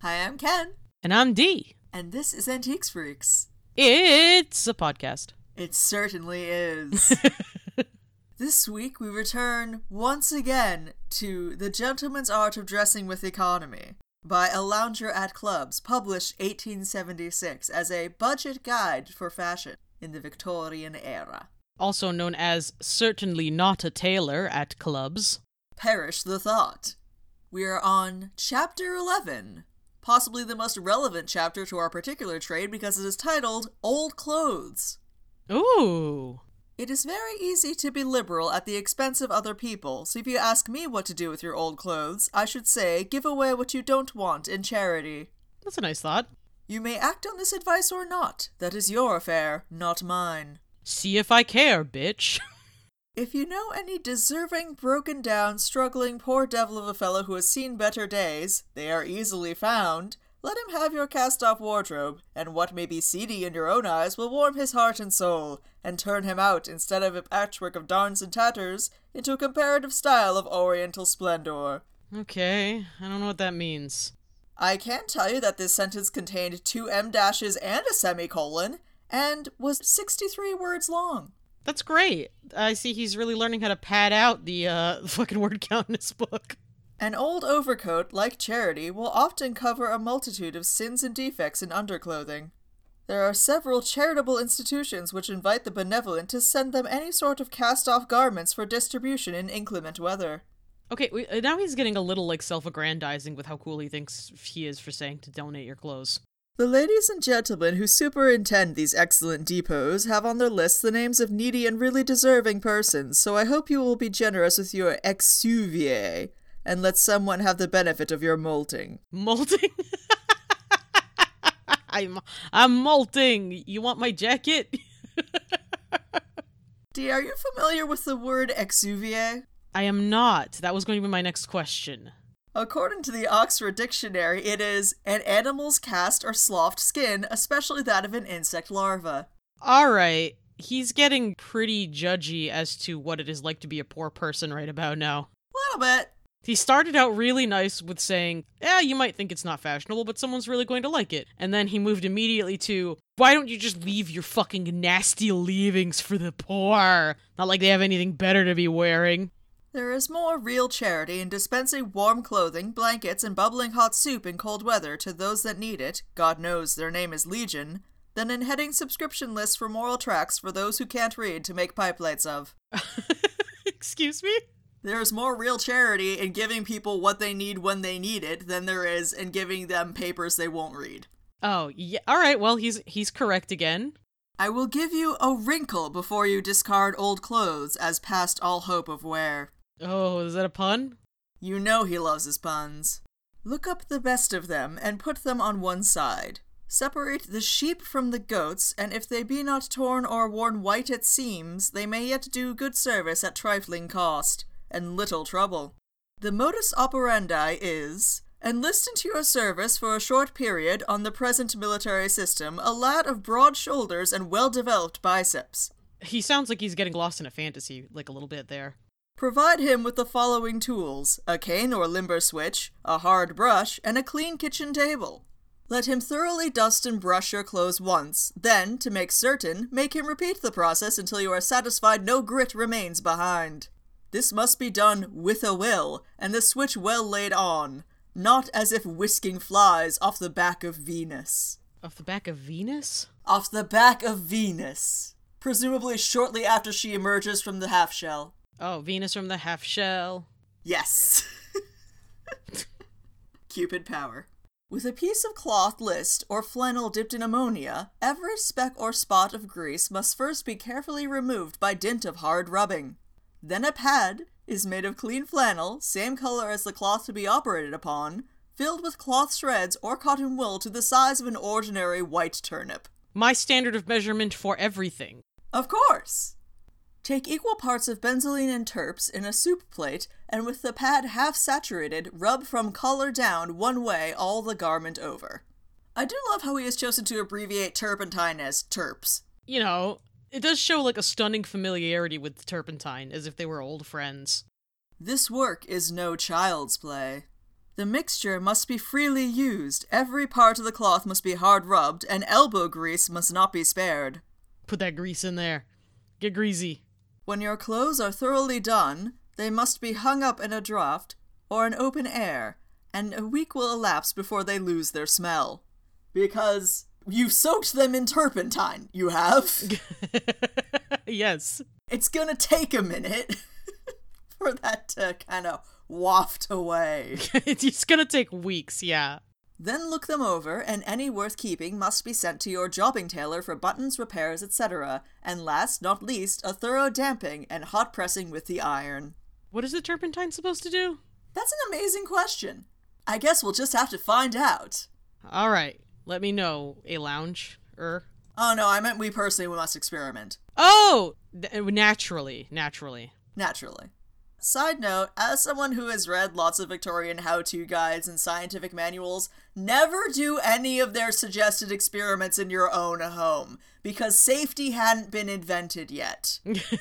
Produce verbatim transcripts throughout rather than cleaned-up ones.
Hi, I'm Ken. And I'm Dee. And this is Antiques Freaks. It's a podcast. It certainly is. This week we return once again to The Gentleman's Art of Dressing with Economy by A Lounger at Clubs, published eighteen seventy-six as a budget guide for fashion in the Victorian era. Also known as Certainly Not a Tailor at Clubs. Perish the thought. We are on Chapter eleven, possibly the most relevant chapter to our particular trade because it is titled Old Clothes. Ooh. It is very easy to be liberal at the expense of other people, so if you ask me what to do with your old clothes, I should say give away what you don't want in charity. That's a nice thought. You may act on this advice or not. That is your affair, not mine. See if I care, bitch. If you know any deserving, broken down, struggling poor devil of a fellow who has seen better days, they are easily found. Let him have your cast-off wardrobe, and what may be seedy in your own eyes will warm his heart and soul, and turn him out, instead of a patchwork of darns and tatters, into a comparative style of oriental splendor. Okay, I don't know what that means. I can tell you that this sentence contained two em dashes and a semicolon, and was sixty-three words long. That's great. I see he's really learning how to pad out the, uh, fucking word count in his book. An old overcoat, like charity, will often cover a multitude of sins and defects in underclothing. There are several charitable institutions which invite the benevolent to send them any sort of cast-off garments for distribution in inclement weather. Okay, we, now he's getting a little, like, self-aggrandizing with how cool he thinks he is for saying to donate your clothes. The ladies and gentlemen who superintend these excellent depots have on their lists the names of needy and really deserving persons, so I hope you will be generous with your exuviae, and let someone have the benefit of your molting. Molting? I'm I'm molting. You want my jacket? Dee, are you familiar with the word exuviae? I am not. That was going to be my next question. According to the Oxford Dictionary, it is an animal's cast or sloughed skin, especially that of an insect larva. Alright, he's getting pretty judgy as to what it is like to be a poor person right about now. A little bit. He started out really nice with saying, yeah, you might think it's not fashionable, but someone's really going to like it. And then he moved immediately to, why don't you just leave your fucking nasty leavings for the poor? Not like they have anything better to be wearing. There is more real charity in dispensing warm clothing, blankets, and bubbling hot soup in cold weather to those that need it, God knows their name is Legion, than in heading subscription lists for moral tracts for those who can't read to make pipelights of. Excuse me? There is more real charity in giving people what they need when they need it than there is in giving them papers they won't read. Oh, yeah. Alright, well, he's he's correct again. I will give you a wrinkle before you discard old clothes as past all hope of wear. Oh, is that a pun? You know he loves his puns. Look up the best of them, and put them on one side. Separate the sheep from the goats, and if they be not torn or worn white at seams, they may yet do good service at trifling cost, and little trouble. The modus operandi is, enlist into your service for a short period on the present military system a lad of broad shoulders and well-developed biceps. He sounds like he's getting lost in a fantasy, like a little bit there. Provide him with the following tools: a cane or limber switch, a hard brush, and a clean kitchen table. Let him thoroughly dust and brush your clothes once, then, to make certain, make him repeat the process until you are satisfied no grit remains behind. This must be done with a will, and the switch well laid on, not as if whisking flies off the back of Venus. Off the back of Venus? Off the back of Venus. Presumably shortly after she emerges from the half-shell. Oh, Venus from the half-shell. Yes. Cupid power. With a piece of cloth list or flannel dipped in ammonia, every speck or spot of grease must first be carefully removed by dint of hard rubbing. Then a pad is made of clean flannel, same color as the cloth to be operated upon, filled with cloth shreds or cotton wool to the size of an ordinary white turnip. My standard of measurement for everything. Of course! Take equal parts of benzoline and terps in a soup plate, and with the pad half saturated, rub from collar down one way all the garment over. I do love how he has chosen to abbreviate turpentine as terps. You know, it does show like a stunning familiarity with turpentine, as if they were old friends. This work is no child's play. The mixture must be freely used, every part of the cloth must be hard rubbed, and elbow grease must not be spared. Put that grease in there. Get greasy. When your clothes are thoroughly done, they must be hung up in a draught or in open air, and a week will elapse before they lose their smell. Because you soaked them in turpentine, you have. Yes. It's gonna take a minute for that to kind of waft away. It's gonna take weeks, yeah. Then look them over, and any worth keeping must be sent to your jobbing tailor for buttons, repairs, et cetera. And last, not least, a thorough damping and hot pressing with the iron. What is the turpentine supposed to do? That's an amazing question. I guess we'll just have to find out. All right, let me know, a lounge, er. Oh no, I meant we personally we must experiment. Oh! Th- naturally, naturally. Naturally. Side note, as someone who has read lots of Victorian how-to guides and scientific manuals, never do any of their suggested experiments in your own home, because safety hadn't been invented yet.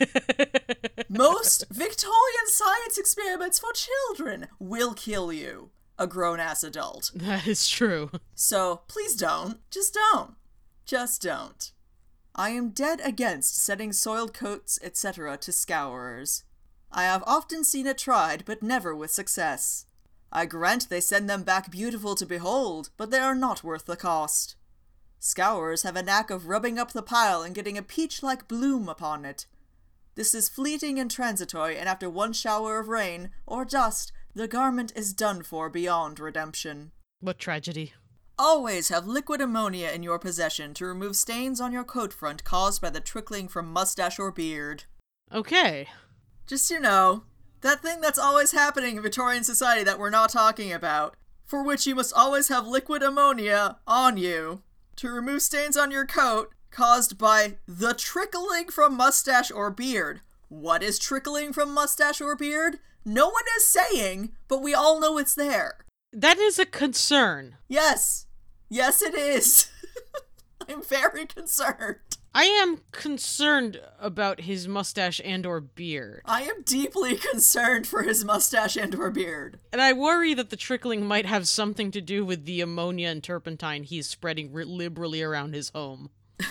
Most Victorian science experiments for children will kill you, a grown-ass adult. That is true. So, please don't. Just don't. Just don't. I am dead against setting soiled coats, et cetera to scourers. I have often seen it tried, but never with success. I grant they send them back beautiful to behold, but they are not worth the cost. Scourers have a knack of rubbing up the pile and getting a peach-like bloom upon it. This is fleeting and transitory, and after one shower of rain, or dust, the garment is done for beyond redemption. What tragedy. Always have liquid ammonia in your possession to remove stains on your coat front caused by the trickling from mustache or beard. Okay. Just, you know, that thing that's always happening in Victorian society that we're not talking about, for which you must always have liquid ammonia on you to remove stains on your coat caused by the trickling from mustache or beard. What is trickling from mustache or beard? No one is saying, but we all know it's there. That is a concern. Yes. Yes, it is. I'm very concerned. I am concerned about his mustache and or beard. I am deeply concerned for his mustache and or beard. And I worry that the trickling might have something to do with the ammonia and turpentine he's spreading r- liberally around his home.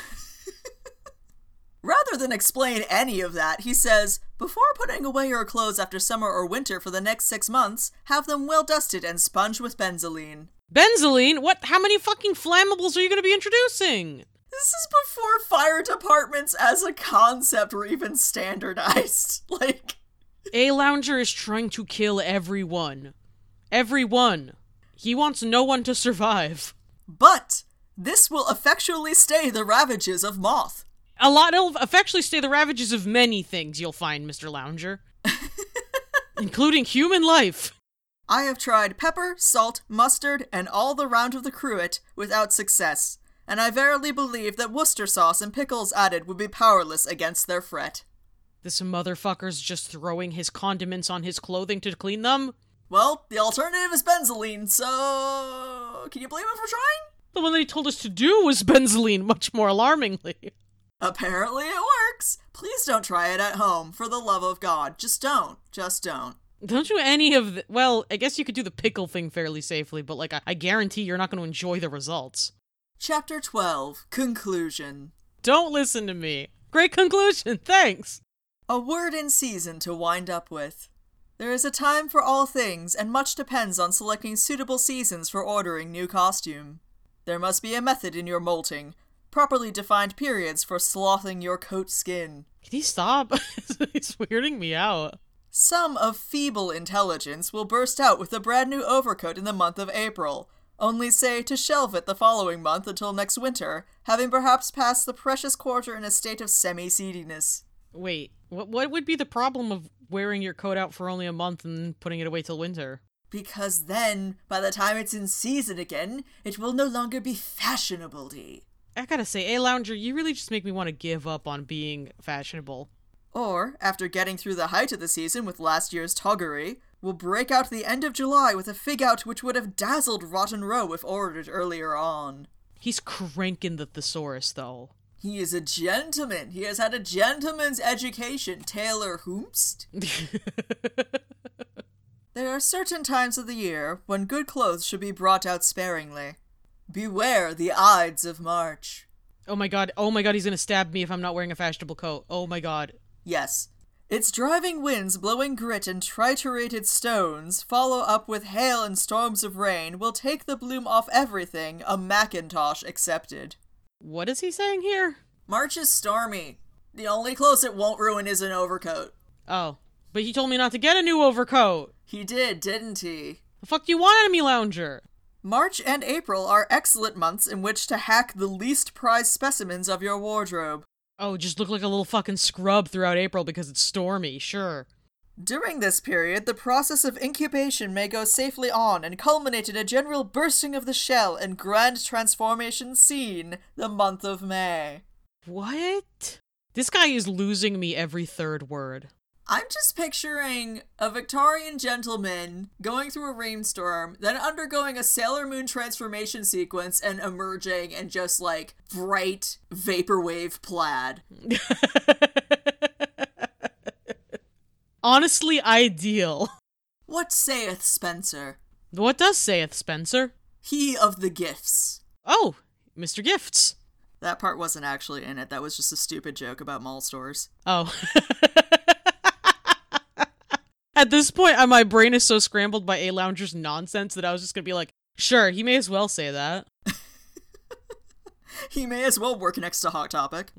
Rather than explain any of that, he says, before putting away your clothes after summer or winter for the next six months, have them well dusted and sponged with benzoline. Benzoline? What? How many fucking flammables are you going to be introducing? This is before fire departments as a concept were even standardized. Like... A Lounger is trying to kill everyone. Everyone. He wants no one to survive. But this will effectually stay the ravages of moth. A lot, it'll effectually stay the ravages of many things, you'll find, Mister Lounger. Including human life. I have tried pepper, salt, mustard, and all the round of the cruet without success, and I verily believe that Worcester sauce and pickles added would be powerless against their fret. This motherfucker's just throwing his condiments on his clothing to clean them? Well, the alternative is benzoline, so... can you blame him for trying? The one that he told us to do was benzoline, much more alarmingly. Apparently it works. Please don't try it at home, for the love of God. Just don't. Just don't. Don't do any of the... Well, I guess you could do the pickle thing fairly safely, but, like, I, I guarantee you're not going to enjoy the results. Chapter twelve. Conclusion. Don't listen to me. Great conclusion, thanks. A word in season to wind up with. There is a time for all things, and much depends on selecting suitable seasons for ordering new costume. There must be a method in your molting, properly defined periods for slothing your coat skin. Can you stop? It's weirding me out. Some of feeble intelligence will burst out with a brand new overcoat in the month of April, only say to shelve it the following month until next winter, having perhaps passed the precious quarter in a state of semi-seediness. Wait, what what would be the problem of wearing your coat out for only a month and then putting it away till winter? Because then, by the time it's in season again, it will no longer be fashionable-y. I gotta say, A Lounger, you really just make me want to give up on being fashionable. Or, after getting through the height of the season with last year's toggery, we'll break out the end of July with a fig-out which would have dazzled Rotten Row if ordered earlier on. He's cranking the thesaurus, though. He is a gentleman. He has had a gentleman's education. Taylor Hoomst. There are certain times of the year when good clothes should be brought out sparingly. Beware the Ides of March. Oh my god, oh my god, he's gonna stab me if I'm not wearing a fashionable coat. Oh my god. Yes. Its driving winds blowing grit and triturated stones, follow up with hail and storms of rain, will take the bloom off everything, a Macintosh accepted. What is he saying here? March is stormy. The only clothes it won't ruin is an overcoat. Oh, but he told me not to get a new overcoat. He did, didn't he? The fuck do you want, Enemy Lounger? March and April are excellent months in which to hack the least prized specimens of your wardrobe. Oh, just look like a little fucking scrub throughout April because it's stormy, sure. During this period, the process of incubation may go safely on and culminate in a general bursting of the shell and grand transformation scene, the month of May. What? This guy is losing me every third word. I'm just picturing a Victorian gentleman going through a rainstorm, then undergoing a Sailor Moon transformation sequence and emerging in just like bright vaporwave plaid. Honestly, ideal. What saith Spencer? What does saith Spencer? He of the gifts. Oh, Mister Gifts. That part wasn't actually in it. That was just a stupid joke about mall stores. Oh. At this point, my brain is so scrambled by A Lounger's nonsense that I was just gonna be like, sure, he may as well say that. He may as well work next to Hot Topic.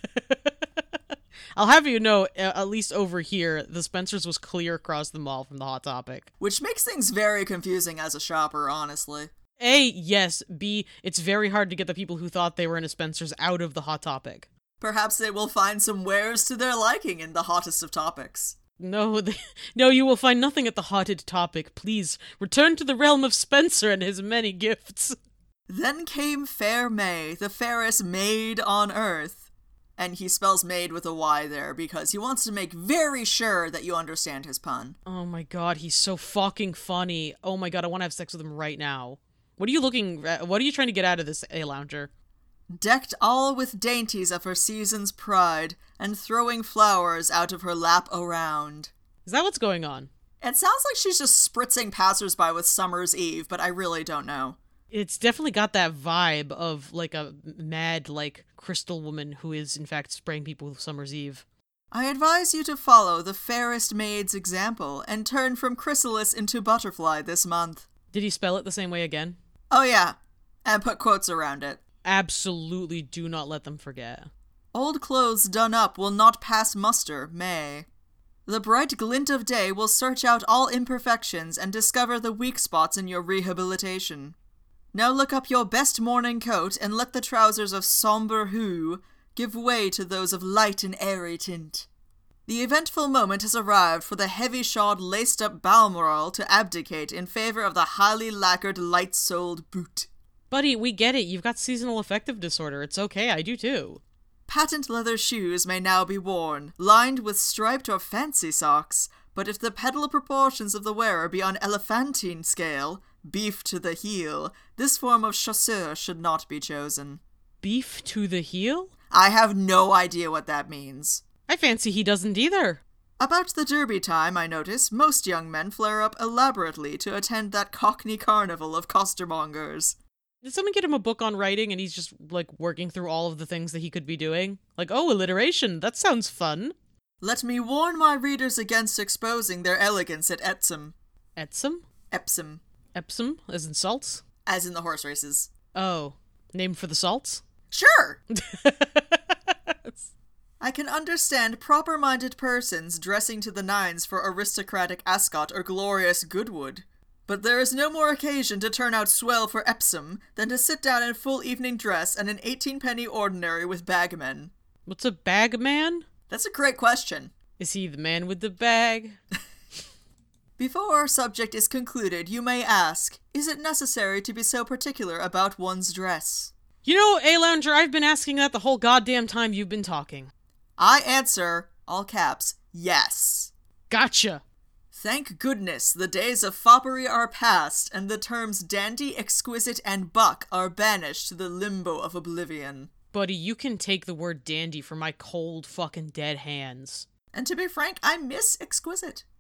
I'll have you know, at least over here, the Spencer's was clear across the mall from the Hot Topic. Which makes things very confusing as a shopper, honestly. A, yes. B, it's very hard to get the people who thought they were in a Spencer's out of the Hot Topic. Perhaps they will find some wares to their liking in the hottest of topics. No, they, no, you will find nothing at the Hotted Topic. Please, return to the realm of Spencer and his many gifts. Then came fair May, the fairest maid on earth. And he spells maid with a Y there because he wants to make very sure that you understand his pun. Oh my god, he's so fucking funny. Oh my god, I want to have sex with him right now. What are you looking at? What are you trying to get out of this, A Lounger? Decked all with dainties of her season's pride, and throwing flowers out of her lap around. Is that what's going on? It sounds like she's just spritzing passersby with Summer's Eve, but I really don't know. It's definitely got that vibe of, like, a mad, like, crystal woman who is, in fact, spraying people with Summer's Eve. I advise you to follow the fairest maid's example, and turn from chrysalis into butterfly this month. Did he spell it the same way again? Oh yeah, and put quotes around it. Absolutely do not let them forget. Old clothes done up will not pass muster, May. The bright glint of day will search out all imperfections and discover the weak spots in your rehabilitation. Now look up your best morning coat and let the trousers of sombre hue give way to those of light and airy tint. The eventful moment has arrived for the heavy-shod, laced-up Balmoral to abdicate in favor of the highly lacquered, light-soled boot. Buddy, we get it. You've got seasonal affective disorder. It's okay. I do too. Patent leather shoes may now be worn, lined with striped or fancy socks, but if the pedal proportions of the wearer be on elephantine scale, beef to the heel, this form of chaussure should not be chosen. Beef to the heel? I have no idea what that means. I fancy he doesn't either. About the Derby time, I notice, most young men flare up elaborately to attend that cockney carnival of costermongers. Did someone get him a book on writing and he's just, like, working through all of the things that he could be doing? Like, oh, alliteration, that sounds fun. Let me warn my readers against exposing their elegance at Epsom. Epsom? Epsom. Epsom, as in salts? As in the horse races. Oh, name for the salts? Sure! I can understand proper-minded persons dressing to the nines for aristocratic Ascot or glorious Goodwood. But there is no more occasion to turn out swell for Epsom than to sit down in full evening dress and an eighteen-penny ordinary with bagmen. What's a bagman? That's a great question. Is he the man with the bag? Before our subject is concluded, you may ask, is it necessary to be so particular about one's dress? You know, A Lounger, I've been asking that the whole goddamn time you've been talking. I answer, all caps, yes. Gotcha. Thank goodness the days of foppery are past, and the terms dandy, exquisite, and buck are banished to the limbo of oblivion. Buddy, you can take the word dandy from my cold fucking dead hands. And to be frank, I miss exquisite.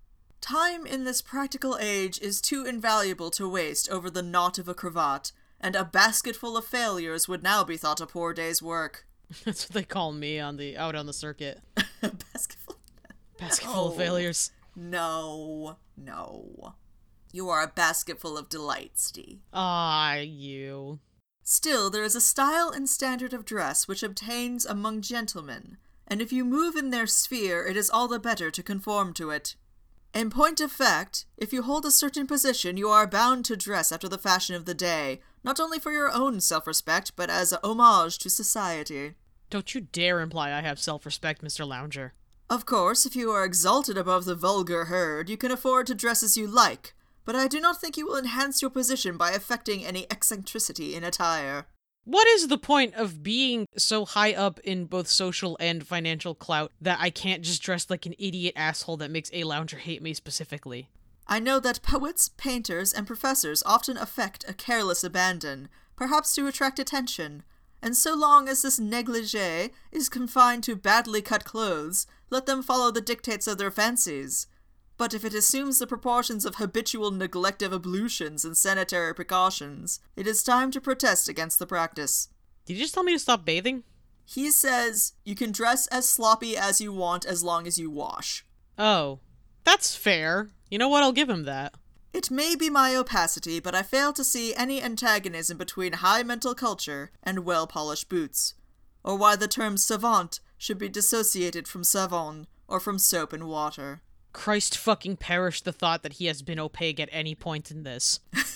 Time in this practical age is too invaluable to waste over the knot of a cravat, and a basketful of failures would now be thought a poor day's work. That's what they call me on the out on the circuit. A basketful? Basketful of failures. No, no. You are a basketful of delights, Dee. Ah, you. Still, there is a style and standard of dress which obtains among gentlemen, and if you move in their sphere, it is all the better to conform to it. In point of fact, if you hold a certain position, you are bound to dress after the fashion of the day, not only for your own self-respect, but as a homage to society. Don't you dare imply I have self-respect, Mister Lounger. Of course, if you are exalted above the vulgar herd, you can afford to dress as you like, but I do not think you will enhance your position by affecting any eccentricity in attire. What is the point of being so high up in both social and financial clout that I can't just dress like an idiot asshole that makes a lounger hate me specifically? I know that poets, painters, and professors often affect a careless abandon, perhaps to attract attention, and so long as this negligee is confined to badly cut clothes, let them follow the dictates of their fancies. But if it assumes the proportions of habitual neglect of ablutions and sanitary precautions, it is time to protest against the practice. Did you just tell me to stop bathing? He says you can dress as sloppy as you want as long as you wash. Oh, that's fair. You know what? I'll give him that. It may be my opacity, but I fail to see any antagonism between high mental culture and well-polished boots, or why the term savant should be dissociated from savon, or from soap and water. Christ fucking perish the thought that he has been opaque at any point in this.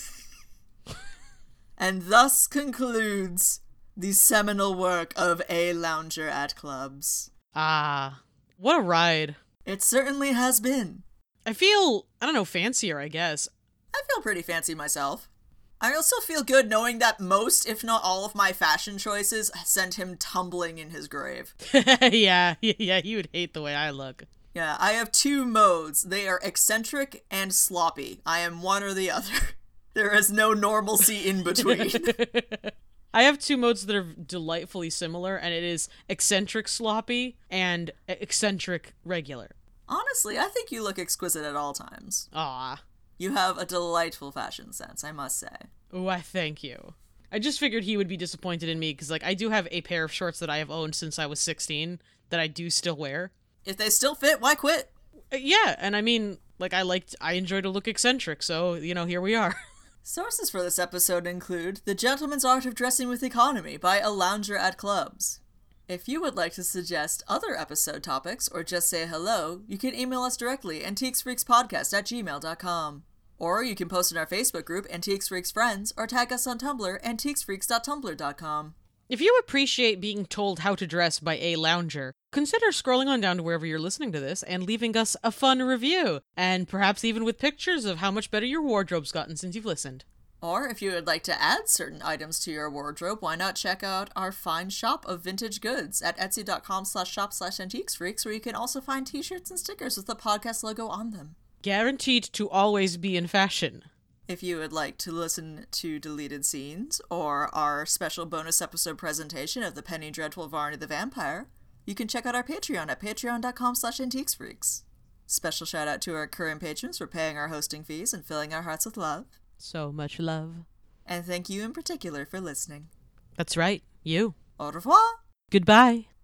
And thus concludes the seminal work of A Lounger at Clubs. Ah, what a ride. It certainly has been. I feel, I don't know, fancier, I guess. I feel pretty fancy myself. I also feel good knowing that most, if not all, of my fashion choices sent him tumbling in his grave. yeah, yeah, he would hate the way I look. Yeah, I have two modes. They are eccentric and sloppy. I am one or the other. There is no normalcy in between. I have two modes that are delightfully similar, and it is eccentric sloppy and eccentric regular. Honestly, I think you look exquisite at all times. Ah. You have a delightful fashion sense, I must say. Oh, I thank you. I just figured he would be disappointed in me, because, like, I do have a pair of shorts that I have owned since I was sixteen that I do still wear. If they still fit, why quit? Uh, yeah, and I mean, like, I liked, I enjoy to look eccentric, so, you know, here we are. Sources for this episode include The Gentleman's Art of Dressing with Economy by A Lounger at Clubs. If you would like to suggest other episode topics or just say hello, you can email us directly, antiquesfreakspodcast at gmail dot com. Or you can post in our Facebook group, Antiques Freaks Friends, or tag us on Tumblr, antiquesfreaks dot tumblr dot com. If you appreciate being told how to dress by A Lounger, consider scrolling on down to wherever you're listening to this and leaving us a fun review, and perhaps even with pictures of how much better your wardrobe's gotten since you've listened. Or if you would like to add certain items to your wardrobe, why not check out our fine shop of vintage goods at etsy dot com slash shop slash antiquesfreaks, where you can also find t-shirts and stickers with the podcast logo on them. Guaranteed to always be in fashion. If you would like to listen to deleted scenes or our special bonus episode presentation of the Penny Dreadful Varney the Vampire, you can check out our Patreon at patreon dot com slash antiquesfreaks. Special shout out to our current patrons for paying our hosting fees and filling our hearts with love. So much love. And thank you in particular for listening. That's right, you. Au revoir! Goodbye.